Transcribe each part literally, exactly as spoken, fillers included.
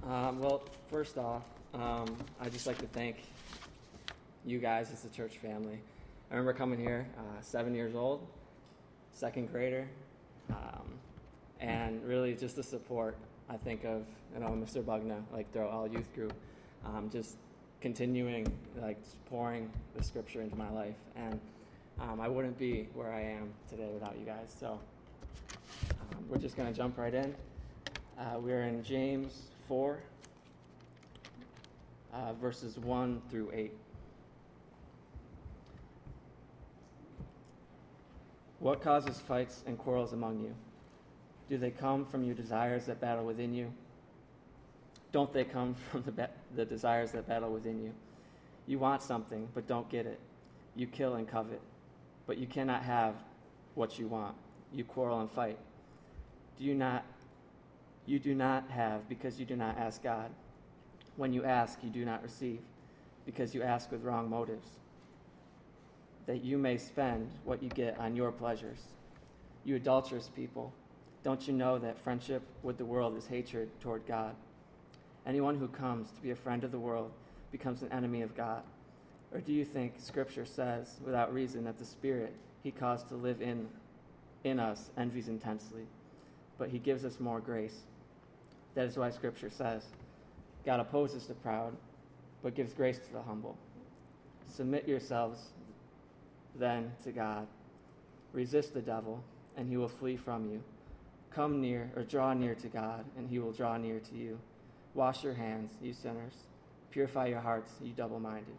Um, well, first off, um, I'd just like to thank you guys as the church family. I remember coming here, uh, seven years old, second grader, um, and really just the support, I think, of, you know, Mister Bugna, like throughout all youth group, um, just continuing, like, pouring the scripture into my life. And um, I wouldn't be where I am today without you guys. So um, we're just going to jump right in. Uh, we're in James four, uh, verses one through eight. What causes fights and quarrels among you? Do they come from your desires that battle within you? Don't they come from the, ba- the desires that battle within you? You want something, but don't get it. You kill and covet, but you cannot have what you want. You quarrel and fight. Do you not? You do not have because you do not ask God. When you ask, you do not receive, because you ask with wrong motives, that you may spend what you get on your pleasures. You adulterous people, don't you know that friendship with the world is hatred toward God? Anyone who comes to be a friend of the world becomes an enemy of God. Or do you think Scripture says, without reason, that the Spirit he caused to live in, in us envies intensely, but he gives us more grace? That is why Scripture says, God opposes the proud, but gives grace to the humble. Submit yourselves then to God. Resist the devil, and he will flee from you. Come near, or draw near to God, and he will draw near to you. Wash your hands, you sinners. Purify your hearts, you double-minded.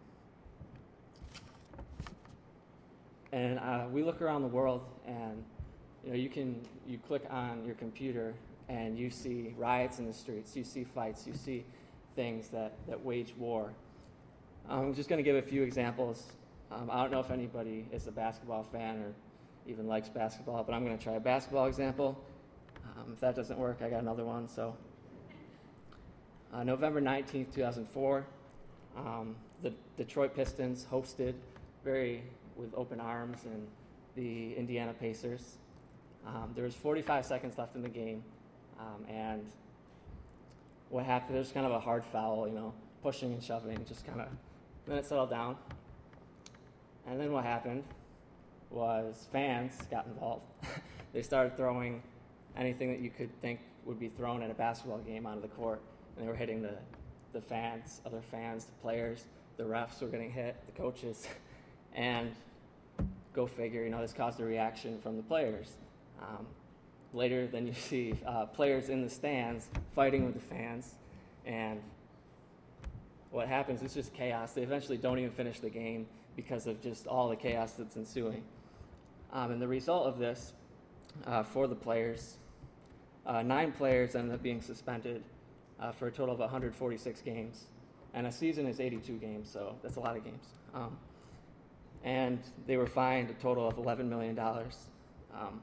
And uh, we look around the world, and you know, you can you click on your computer, and you see riots in the streets. You see fights. You see things that, that wage war. I'm just going to give a few examples. Um, I don't know if anybody is a basketball fan or even likes basketball, but I'm going to try a basketball example. Um, if that doesn't work, I got another one. So, uh, November nineteenth, two thousand four, um, the Detroit Pistons hosted very with open arms and the Indiana Pacers. Um, there was forty-five seconds left in the game, um, and what happened? There's kind of a hard foul, you know, pushing and shoving, just kind of. Then it settled down. And then what happened was fans got involved. They started throwing anything that you could think would be thrown at a basketball game onto the court. And they were hitting the, the fans, other fans, the players, the refs were getting hit, the coaches. And go figure, you know, this caused a reaction from the players. Um, later, then you see uh, players in the stands fighting with the fans. And what happens is just chaos. They eventually don't even finish the game because of just all the chaos that's ensuing. Um, and the result of this, uh, for the players, uh, nine players ended up being suspended uh, for a total of one hundred forty-six games. And a season is eighty-two games, so that's a lot of games. Um, and they were fined a total of eleven million dollars. Um,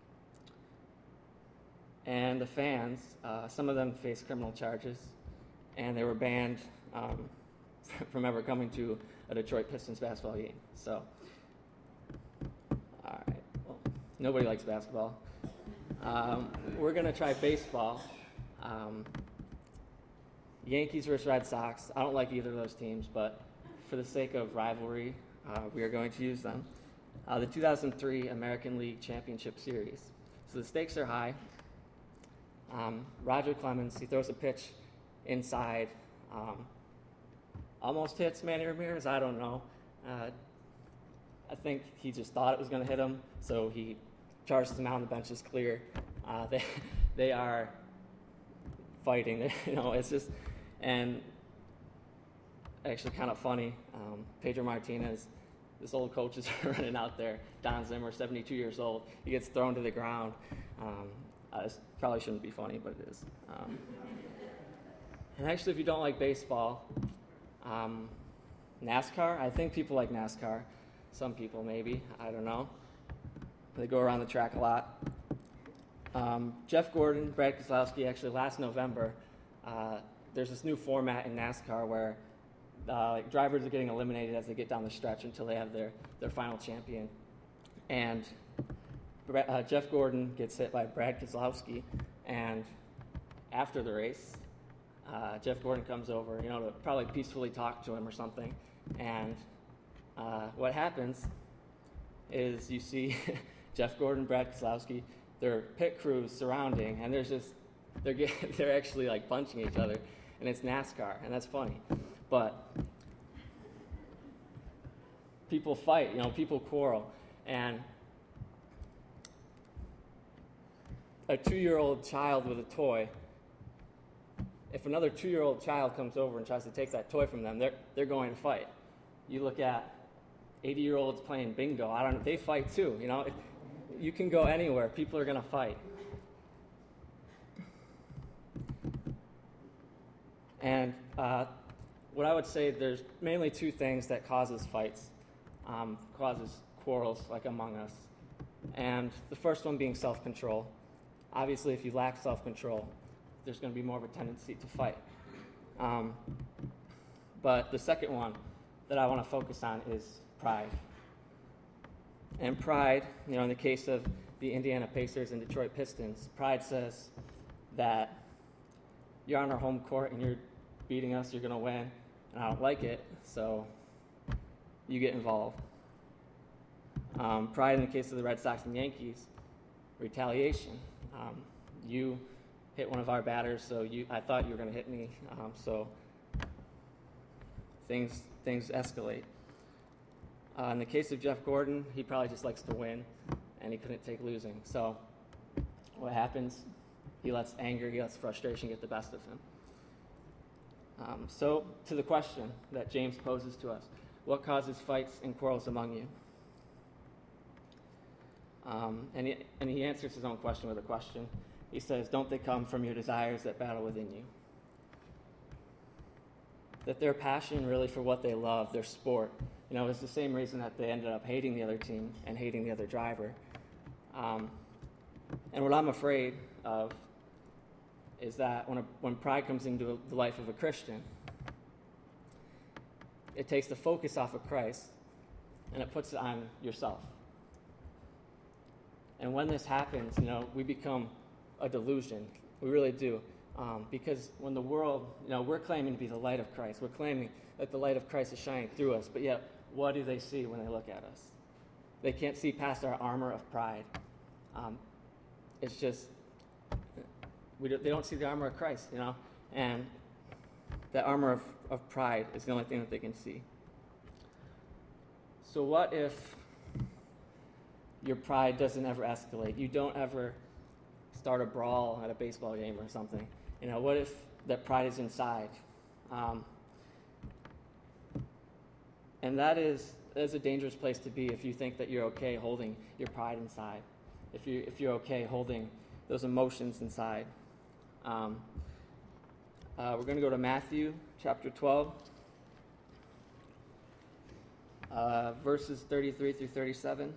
and the fans, uh, some of them faced criminal charges, and they were banned um, from ever coming to a Detroit Pistons basketball game. So, all right, well, nobody likes basketball. Um, we're going to try baseball. Um, Yankees versus Red Sox. I don't like either of those teams, but for the sake of rivalry, uh, we are going to use them. Uh, the two thousand three American League Championship Series. So the stakes are high. Um, Roger Clemens, he throws a pitch inside. Um, almost hits Manny Ramirez, I don't know. Uh, I think he just thought it was going to hit him, so he charges him out, and the bench is clear. Uh, they they are fighting, you know, it's just, and actually kind of funny, um, Pedro Martinez, this old coach is running out there, Don Zimmer, seventy-two years old, he gets thrown to the ground. Um, uh, this probably shouldn't be funny, but it is. Um, and actually, if you don't like baseball, um, NASCAR, I think people like NASCAR. Some people maybe, I don't know. They go around the track a lot. Um, Jeff Gordon, Brad Keselowski, actually last November, uh, there's this new format in NASCAR where uh, like drivers are getting eliminated as they get down the stretch until they have their, their final champion. And uh, Jeff Gordon gets hit by Brad Keselowski, and after the race, uh, Jeff Gordon comes over, you know, to probably peacefully talk to him or something. And uh, what happens is you see Jeff Gordon, Brad Keselowski, their pit crews surrounding, and there's just they're get, they're actually like punching each other, and it's NASCAR, and that's funny. But people fight, you know, people quarrel, and a two-year-old child with a toy, if another two-year-old child comes over and tries to take that toy from them, they're they're going to fight. You look at eighty-year-olds playing bingo. I don't know. They fight too. You know, you can go anywhere. People are going to fight. And uh, what I would say, there's mainly two things that causes fights, um, causes quarrels, like among us. And the first one being self-control. Obviously, if you lack self-control, there's going to be more of a tendency to fight. Um, but the second one that I want to focus on is pride. And pride, you know, in the case of the Indiana Pacers and Detroit Pistons, pride says that you're on our home court and you're beating us, you're going to win, and I don't like it, so you get involved. Um, pride in the case of the Red Sox and Yankees, retaliation. Um, you hit one of our batters, so you I thought you were going to hit me, um, so things things escalate. Uh, in the case of Jeff Gordon, he probably just likes to win, and he couldn't take losing. So what happens? He lets anger, he lets frustration get the best of him. Um, so to the question that James poses to us, what causes fights and quarrels among you? Um, and, he, and he answers his own question with a question. He says, don't they come from your desires that battle within you? That their passion really for what they love, their sport, you know, is the same reason that they ended up hating the other team and hating the other driver. Um, and what I'm afraid of is that when, a, when pride comes into the life of a Christian, it takes the focus off of Christ and it puts it on yourself. And when this happens, you know, we become a delusion. We really do. Um, because when the world, you know, we're claiming to be the light of Christ. We're claiming that the light of Christ is shining through us. But yet, what do they see when they look at us? They can't see past our armor of pride. Um, it's just, we do, they don't see the armor of Christ, you know. And that armor of, of pride is the only thing that they can see. So what if your pride doesn't ever escalate? You don't ever start a brawl at a baseball game or something. You know, what if that pride is inside? Um, and that is, that is a dangerous place to be if you think that you're okay holding your pride inside. If, you, if you're okay holding those emotions inside. Um, uh, we're going to go to Matthew chapter twelve, uh, verses thirty-three through thirty-seven.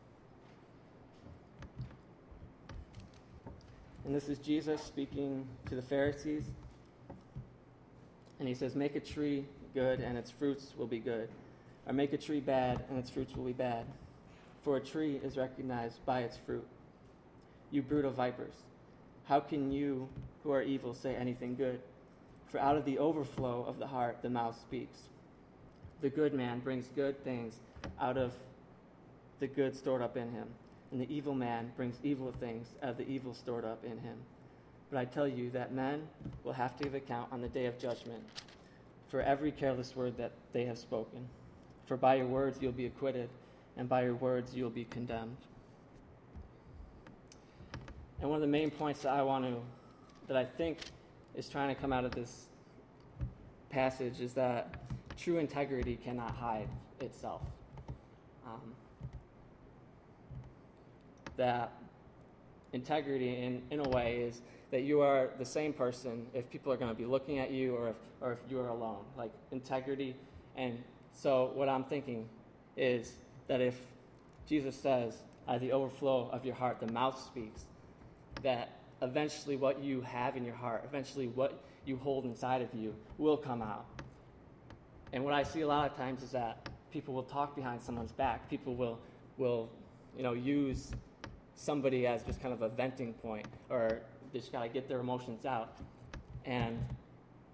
And this is Jesus speaking to the Pharisees. And he says, make a tree good and its fruits will be good. Or make a tree bad and its fruits will be bad. For a tree is recognized by its fruit. You brood of vipers, how can you who are evil say anything good? For out of the overflow of the heart the mouth speaks. The good man brings good things out of the good stored up in him. And the evil man brings evil things out of the evil stored up in him. But I tell you that men will have to give account on the day of judgment for every careless word that they have spoken. For by your words you'll be acquitted, and by your words you'll be condemned. And one of the main points that I want to, that I think is trying to come out of this passage is that true integrity cannot hide itself. Um, that integrity in, in a way is that you are the same person if people are going to be looking at you or if, or if you are alone. Like integrity. And so what I'm thinking is that if Jesus says, out of the overflow of your heart, the mouth speaks, that eventually what you have in your heart, eventually what you hold inside of you will come out. And what I see a lot of times is that people will talk behind someone's back. People will, will you know, use somebody as just kind of a venting point, or they just got to get their emotions out. And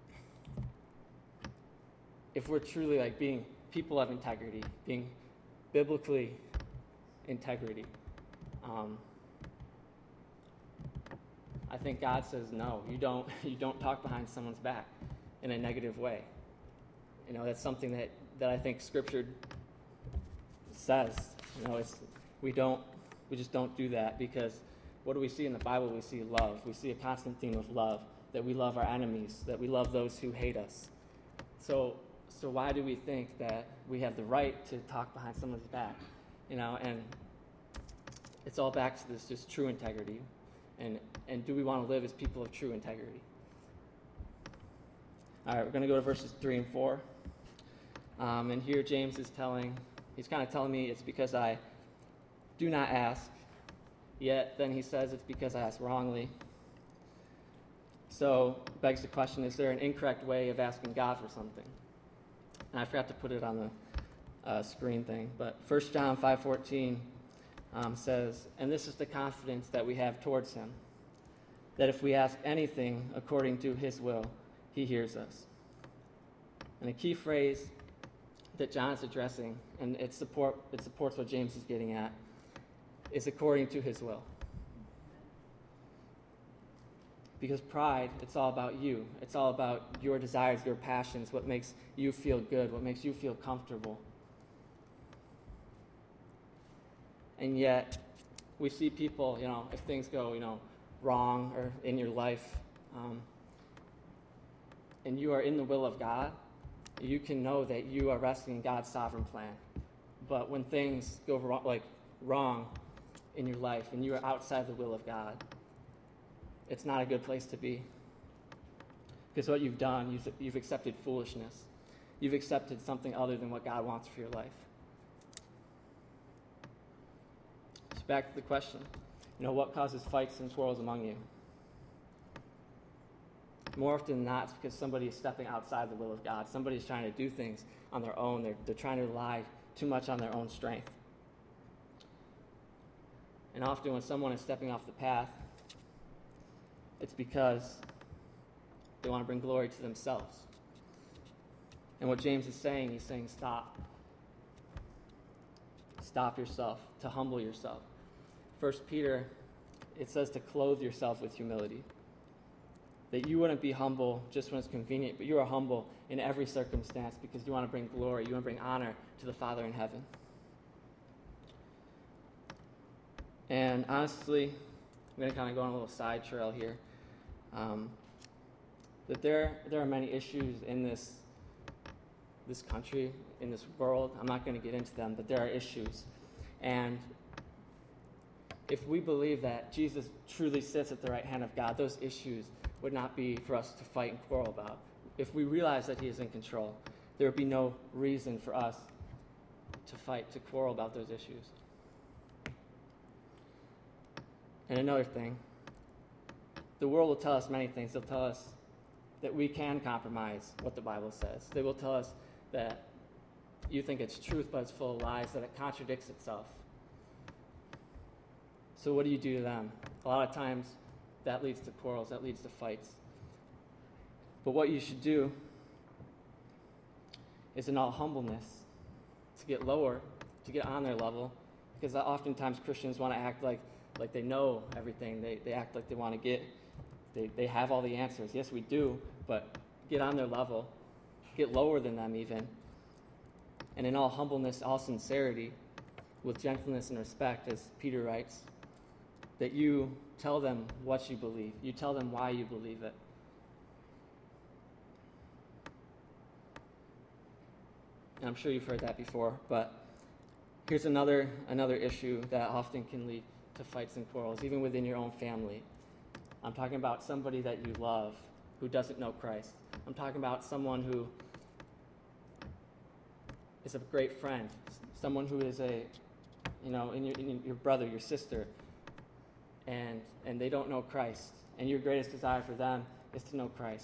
if we're truly like being people of integrity, being biblically integrity, um, I think God says no. You don't. You don't talk behind someone's back in a negative way. You know, that's something that, that I think Scripture says. You know, it's we don't. We just don't do that, because what do we see in the Bible? We see love. We see a constant theme of love. That we love our enemies. That we love those who hate us. So, so why do we think that we have the right to talk behind someone's back? You know, and it's all back to this just true integrity. And and do we want to live as people of true integrity? All right, we're going to go to verses three and four. Um, and here James is telling, he's kind of telling me it's because I do not ask, yet then he says it's because I ask wrongly. So it begs the question, is there an incorrect way of asking God for something? And I forgot to put it on the uh, screen thing, but First John five fourteen um, says, and this is the confidence that we have towards him, that if we ask anything according to his will, he hears us. And a key phrase that John is addressing, and it, support, it supports what James is getting at, is according to his will. Because pride, it's all about you. It's all about your desires, your passions, what makes you feel good, what makes you feel comfortable. And yet, we see people, you know, if things go, you know, wrong or in your life, um, and you are in the will of God, you can know that you are resting in God's sovereign plan. But when things go wrong, like wrong in your life, and you are outside the will of God, it's not a good place to be. Because what you've done, you've, you've accepted foolishness. You've accepted something other than what God wants for your life. So back to the question, you know, what causes fights and quarrels among you? More often than not, it's because somebody is stepping outside the will of God. Somebody is trying to do things on their own. They're, they're trying to rely too much on their own strength. And often when someone is stepping off the path, it's because they want to bring glory to themselves. And what James is saying, he's saying, stop. Stop yourself, to humble yourself. First Peter, it says to clothe yourself with humility. That you wouldn't be humble just when it's convenient, but you are humble in every circumstance because you want to bring glory, you want to bring honor to the Father in heaven. And honestly, I'm going to kind of go on a little side trail here. Um, that there there are many issues in this this country, in this world. I'm not going to get into them, but there are issues. And if we believe that Jesus truly sits at the right hand of God, those issues would not be for us to fight and quarrel about. If we realize that he is in control, there would be no reason for us to fight, to quarrel about those issues. And another thing, the world will tell us many things. They'll tell us that we can compromise what the Bible says. They will tell us that you think it's truth, but it's full of lies, that it contradicts itself. So what do you do to them? A lot of times, that leads to quarrels, that leads to fights. But what you should do is in all humbleness to get lower, to get on their level, because oftentimes Christians want to act like, like they know everything. They, they act like they want to get, they, they have all the answers. Yes, we do, but get on their level, get lower than them even. And in all humbleness, all sincerity, with gentleness and respect, as Peter writes, that you tell them what you believe. You tell them why you believe it. And I'm sure you've heard that before, but here's another another issue that often can lead to fights and quarrels, even within your own family. I'm talking about somebody that you love who doesn't know Christ. I'm talking about someone who is a great friend, someone who is a, you know, in your, in your brother, your sister, and and they don't know Christ, and your greatest desire for them is to know Christ.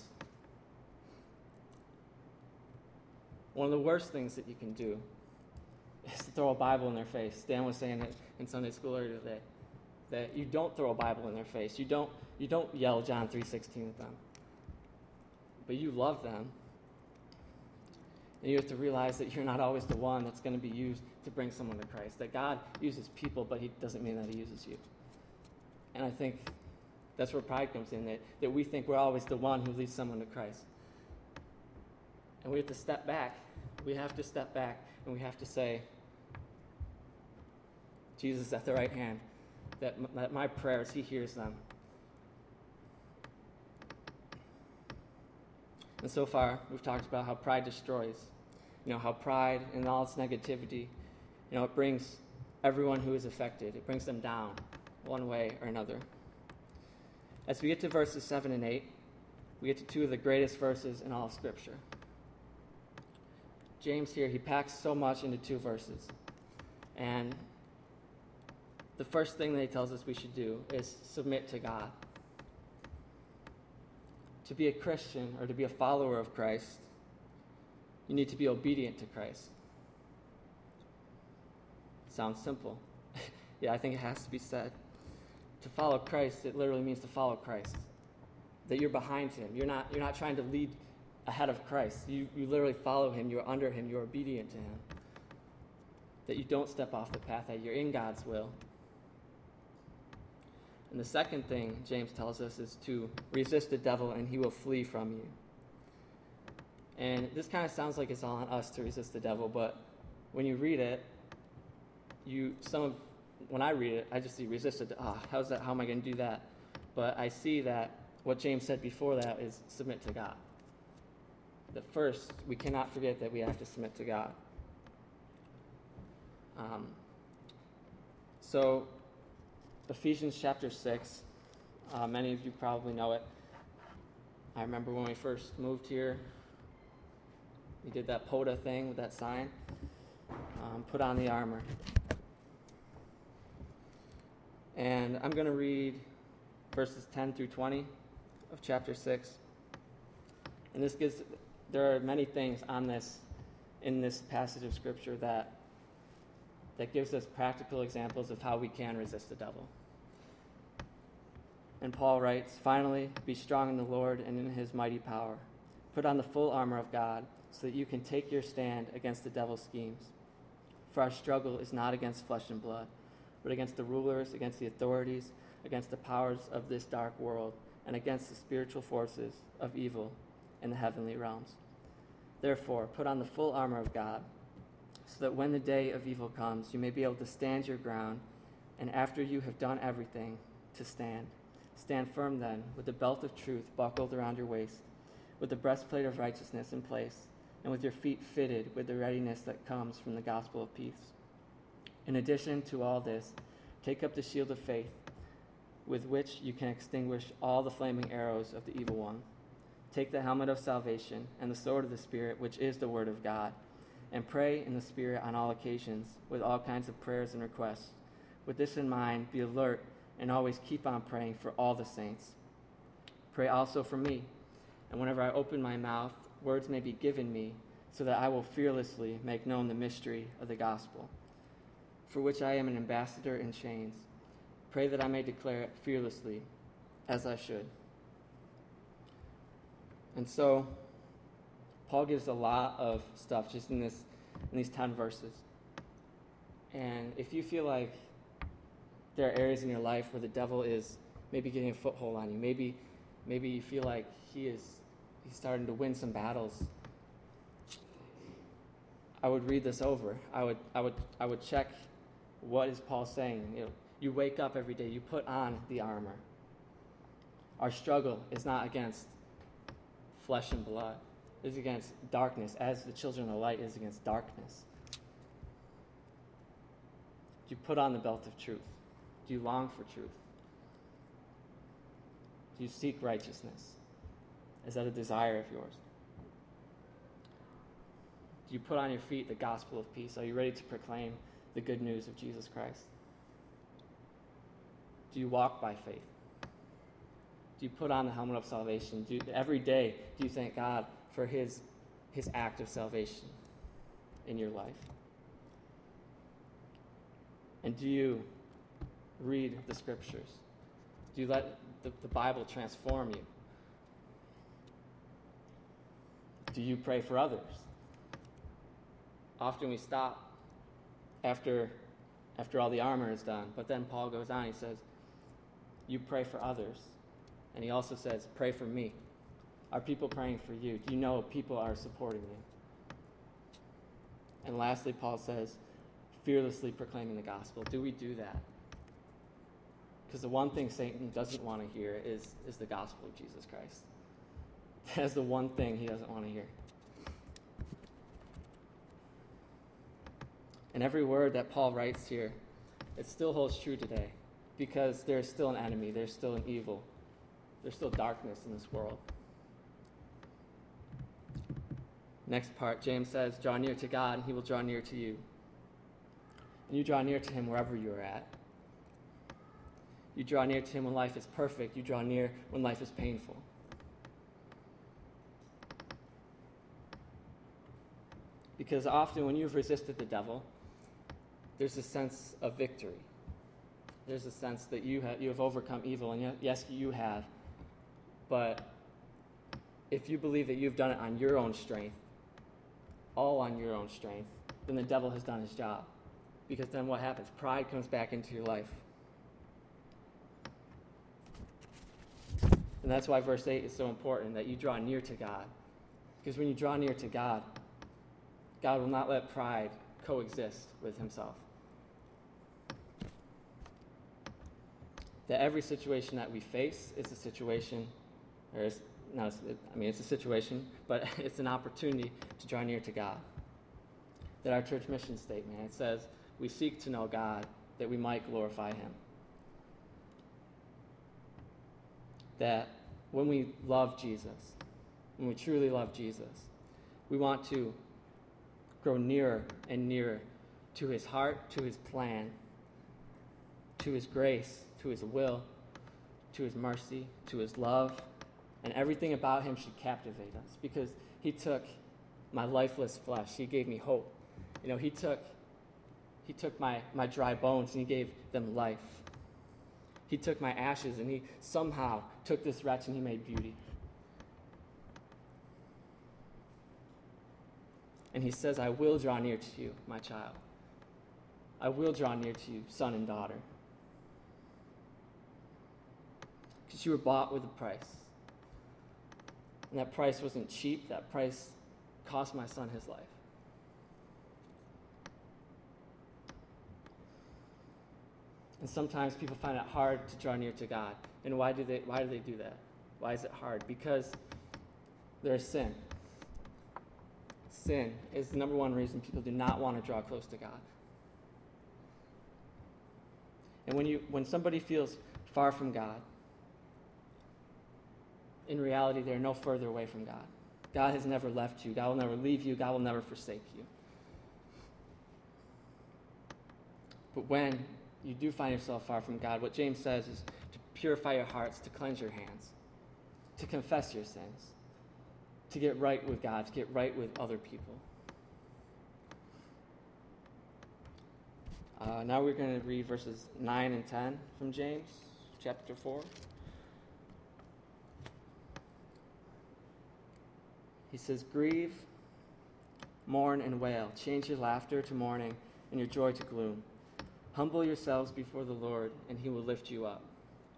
One of the worst things that you can do is to throw a Bible in their face. Dan was saying it in Sunday school earlier today, that you don't throw a Bible in their face. You don't you don't yell John three sixteen at them, but you love them. And you have to realize that you're not always the one that's going to be used to bring someone to Christ. That God uses people, but he doesn't mean that he uses you. And I think that's where pride comes in, that, that we think we're always the one who leads someone to Christ. And we have to step back. We have to step back, and we have to say, Jesus is at the right hand, that m- that my prayers, he hears them. And so far, we've talked about how pride destroys. You know, how pride and all its negativity, you know, it brings everyone who is affected, it brings them down one way or another. As we get to verses seven and eight, we get to two of the greatest verses in all of Scripture. James here, he packs so much into two verses. And the first thing that he tells us we should do is submit to God. To be a Christian or to be a follower of Christ, you need to be obedient to Christ. Sounds simple. Yeah, I think it has to be said. To follow Christ, it literally means to follow Christ. That you're behind him. You're not, you're not trying to lead ahead of Christ. You, you literally follow him. You're under him. You're obedient to him. That you don't step off the path, that you're in God's will. And the second thing James tells us is to resist the devil and he will flee from you. And this kind of sounds like it's all on us to resist the devil, but when you read it, you some of when I read it, I just see resist it. Ah, oh, how's that? How am I going to do that? But I see that what James said before that is submit to God. That first, we cannot forget that we have to submit to God. Um, so, Ephesians chapter six, uh, many of you probably know it. I remember when we first moved here, we did that POTA thing with that sign. Um, put on the armor. And I'm going to read verses ten through twenty of chapter six. And this gives, there are many things on this, in this passage of Scripture that that gives us practical examples of how we can resist the devil. And Paul writes, "Finally, be strong in the Lord and in his mighty power. Put on the full armor of God so that you can take your stand against the devil's schemes. For our struggle is not against flesh and blood, but against the rulers, against the authorities, against the powers of this dark world, and against the spiritual forces of evil in the heavenly realms. Therefore, put on the full armor of God, so that when the day of evil comes, you may be able to stand your ground, and after you have done everything, to stand. Stand firm then, with the belt of truth buckled around your waist, with the breastplate of righteousness in place, and with your feet fitted with the readiness that comes from the gospel of peace. In addition to all this, take up the shield of faith, with which you can extinguish all the flaming arrows of the evil one. Take the helmet of salvation and the sword of the Spirit, which is the word of God, and pray in the Spirit on all occasions, with all kinds of prayers and requests. With this in mind, be alert and always keep on praying for all the saints. Pray also for me, and whenever I open my mouth, words may be given me, so that I will fearlessly make known the mystery of the gospel, for which I am an ambassador in chains. Pray that I may declare it fearlessly, as I should." And so, Paul gives a lot of stuff just in this, in these ten verses. And if you feel like there are areas in your life where the devil is maybe getting a foothold on you, maybe, maybe you feel like he is he's starting to win some battles, I would read this over. I would, I would, I would check what is Paul saying. You know, you wake up every day, you put on the armor. Our struggle is not against flesh and blood. It is against darkness, as the children of light is against darkness. Do you put on the belt of truth? Do you long for truth? Do you seek righteousness? Is that a desire of yours? Do you put on your feet the gospel of peace? Are you ready to proclaim the good news of Jesus Christ? Do you walk by faith? Do you put on the helmet of salvation? Do you, every day, do you thank God for his, his act of salvation in your life? And do you read the scriptures? Do you let the, the Bible transform you? Do you pray for others? Often we stop after, after all the armor is done. But then Paul goes on, he says, you pray for others. And he also says, pray for me. Are people praying for you? Do you know people are supporting you? And lastly, Paul says, fearlessly proclaiming the gospel. Do we do that? Because the one thing Satan doesn't want to hear is, is the gospel of Jesus Christ. That's the one thing he doesn't want to hear. And every word that Paul writes here, it still holds true today, because there's still an enemy, there's still an evil, there's still darkness in this world. Next part, James says, draw near to God, and he will draw near to you. And you draw near to him wherever you are at. You draw near to him when life is perfect. You draw near when life is painful. Because often when you've resisted the devil, there's a sense of victory. There's a sense that you have, you have overcome evil, and yes, you have. But if you believe that you've done it on your own strength, all on your own strength, then the devil has done his job. Because then what happens? Pride comes back into your life. And that's why verse eight is so important, that you draw near to God. Because when you draw near to God, God will not let pride coexist with himself. That every situation that we face is a situation, or is, not, I mean, it's a situation, but it's an opportunity to draw near to God. That our church mission statement, it says, we seek to know God that we might glorify him. That when we love Jesus, when we truly love Jesus, we want to grow nearer and nearer to his heart, to his plan, to his grace, to his will, to his mercy, to his love, and everything about him should captivate us, because he took my lifeless flesh. He gave me hope. You know, he took he took my, my dry bones and he gave them life. He took my ashes and he somehow took this wretch and he made beauty. And he says, I will draw near to you, my child. I will draw near to you, son and daughter. Because you were bought with a price. And that price wasn't cheap. That price cost my son his life. And sometimes people find it hard to draw near to God. And why do they why do they do that? Why is it hard? Because there's sin. Sin is the number one reason people do not want to draw close to God. And when you when somebody feels far from God, in reality, they're no further away from God. God has never left you. God will never leave you. God will never forsake you. But when you do find yourself far from God, what James says is to purify your hearts, to cleanse your hands, to confess your sins, to get right with God, to get right with other people. Uh, now we're going to read verses nine and ten from James, chapter four. He says, grieve, mourn, and wail. Change your laughter to mourning and your joy to gloom. Humble yourselves before the Lord, and he will lift you up.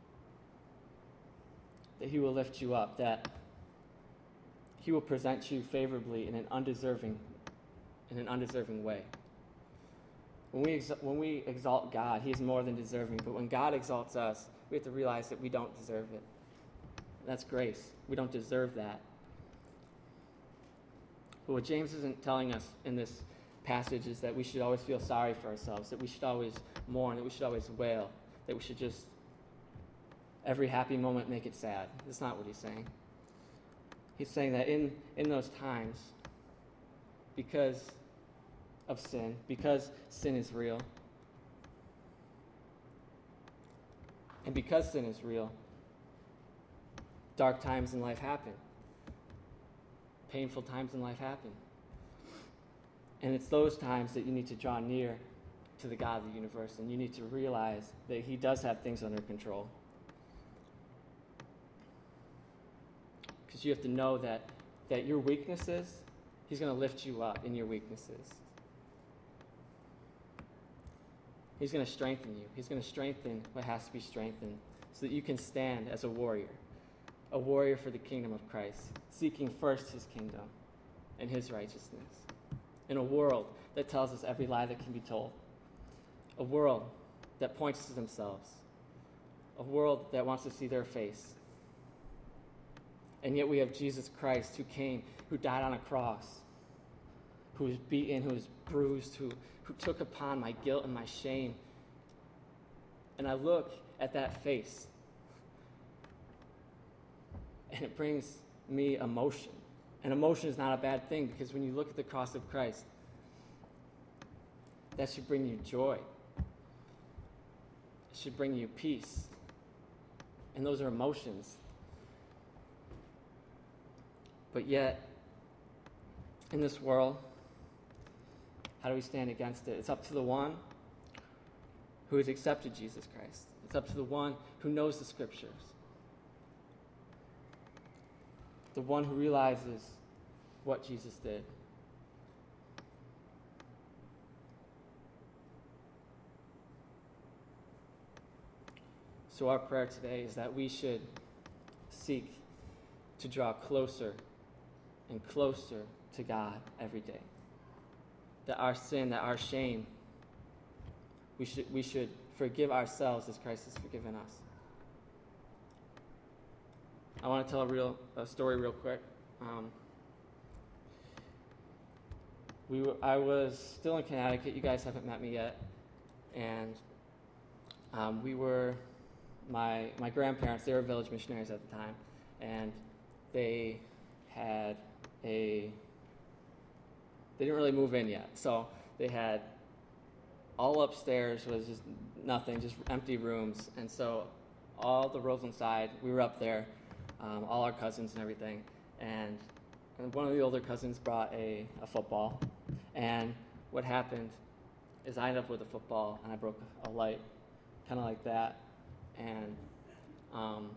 That he will lift you up, that he will present you favorably in an undeserving, in an undeserving way. When we, ex- when we exalt God, he is more than deserving. But when God exalts us, we have to realize that we don't deserve it. That's grace. We don't deserve that. But what James isn't telling us in this passage is that we should always feel sorry for ourselves, that we should always mourn, that we should always wail, that we should just, every happy moment, make it sad. That's not what he's saying. He's saying that in, in those times, because of sin, because sin is real, and because sin is real, dark times in life happen. Painful times in life happen. And it's those times that you need to draw near to the God of the universe, and you need to realize that he does have things under control. Because you have to know that, that your weaknesses, he's going to lift you up in your weaknesses. He's going to strengthen you. He's going to strengthen what has to be strengthened so that you can stand as a warrior, a warrior for the kingdom of Christ, seeking first his kingdom and his righteousness. In a world that tells us every lie that can be told, a world that points to themselves, a world that wants to see their face. And yet we have Jesus Christ who came, who died on a cross, who was beaten, who was bruised, who, who took upon my guilt and my shame. And I look at that face, and it brings me emotion. And emotion is not a bad thing, because when you look at the cross of Christ, that should bring you joy. It should bring you peace. And those are emotions. But yet, in this world, how do we stand against it? It's up to the one who has accepted Jesus Christ. It's up to the one who knows the Scriptures. The one who realizes what Jesus did. So our prayer today is that we should seek to draw closer and closer to God every day. That our sin, that our shame, we should, we should forgive ourselves as Christ has forgiven us. I want to tell a real a story real quick. Um, we were, I was still in Connecticut. You guys haven't met me yet. And um, we were, my, my grandparents, they were village missionaries at the time. And they had a, they didn't really move in yet. So they had, all upstairs was just nothing, just empty rooms. And so all the rows inside, we were up there, um, all our cousins and everything. And, and one of the older cousins brought a, a football. And what happened is I ended up with a football, and I broke a light, kind of like that. And um,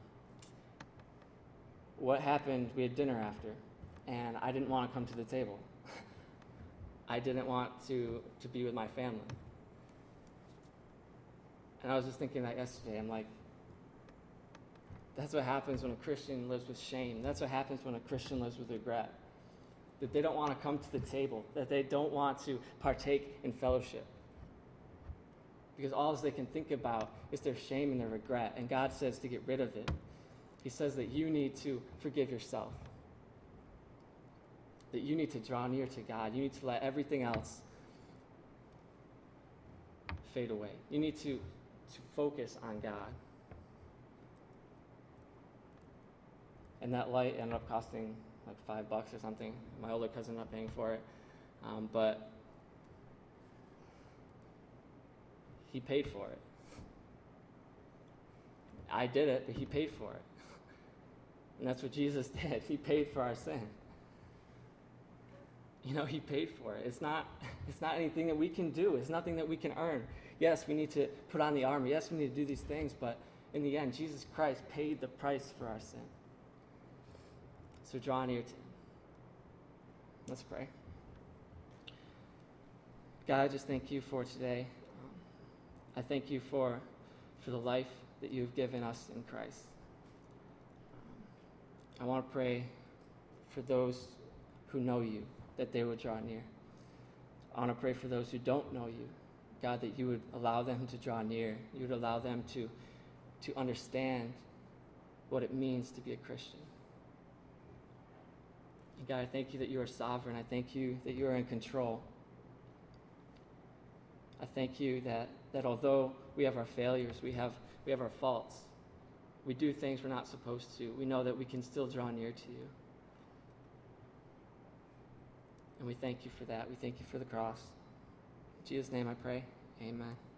what happened, we had dinner after, and I didn't want to come to the table. I didn't want to, to be with my family. And I was just thinking that yesterday. I'm like, that's what happens when a Christian lives with shame. That's what happens when a Christian lives with regret. That they don't want to come to the table, that they don't want to partake in fellowship. Because all they can think about is their shame and their regret. And God says to get rid of it. He says that you need to forgive yourself. That you need to draw near to God. You need to let everything else fade away. You need to, to focus on God. And that light ended up costing like five bucks or something. My older cousin ended up paying for it. Um, but he paid for it. I did it, but he paid for it. And that's what Jesus did. He paid for our sin. You know, he paid for it. It's not, it's not anything that we can do. It's nothing that we can earn. Yes, we need to put on the armor. Yes, we need to do these things. But in the end, Jesus Christ paid the price for our sin. So draw near to him. Let's pray. God, I just thank you for today. Um, I thank you for, for the life that you've given us in Christ. Um, I want to pray for those who know you, that they would draw near. I want to pray for those who don't know you, God, that you would allow them to draw near. You would allow them to, to understand what it means to be a Christian. And God, I thank you that you are sovereign. I thank you that you are in control. I thank you that, that although we have our failures, we have, we have our faults, we do things we're not supposed to, we know that we can still draw near to you. And we thank you for that. We thank you for the cross. In Jesus' name I pray. Amen.